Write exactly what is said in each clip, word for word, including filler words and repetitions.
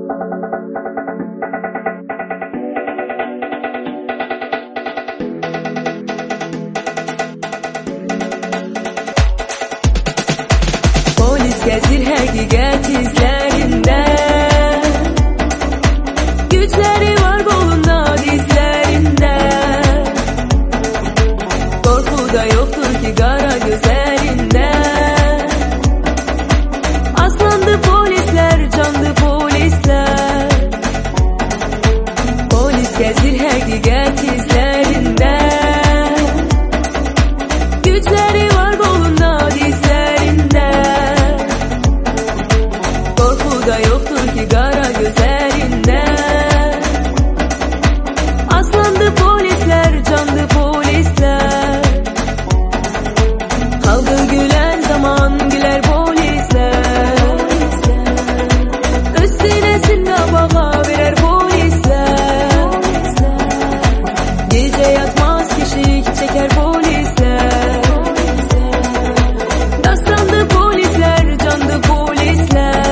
Gezir hakikat izlerinde, güçleri var kolunda dizlerinde. Korku da yoktur ki kara gözlerinde. Aslandı polisler, candı polisler. Polis gezir hakikat izlerinde, güçleri var kolunda dizlerinde. Da yoktur ki kara gözlerinde. Aslandı polisler, candı polisler. Halkı gülen zaman güler polisler. Öz sinesinde bağa verer polisler. Gece yatmaz kişi çeker polisler. Aslandı polisler, candı polisler.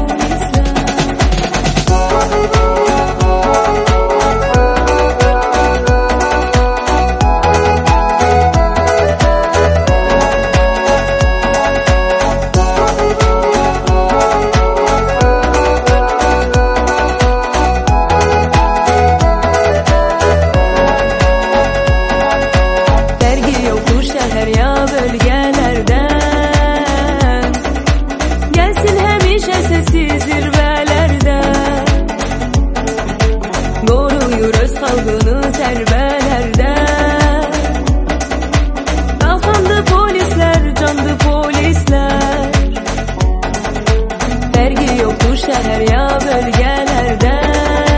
Şehir ya bölgelerden gelsin hemişe sessiz zirvelerden. Koruyur öz halkını zerbelerden. Kalkandı polisler, candı polisler. Vergi yoktur şehir ya bölgelerden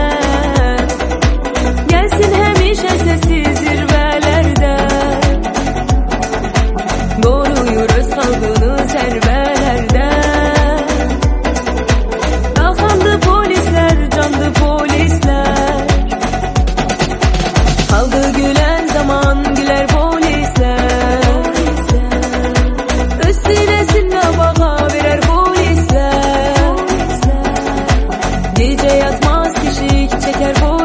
gelsin hemişe sessiz zirvelerden. Koruyur öz halkını zerbelerden. Kalkandı polisler, candı polisler. Halkı gülen zaman güler polisler. Öz sinesinde bağa verer polisler. Gece yatmaz kişi çeker polisler.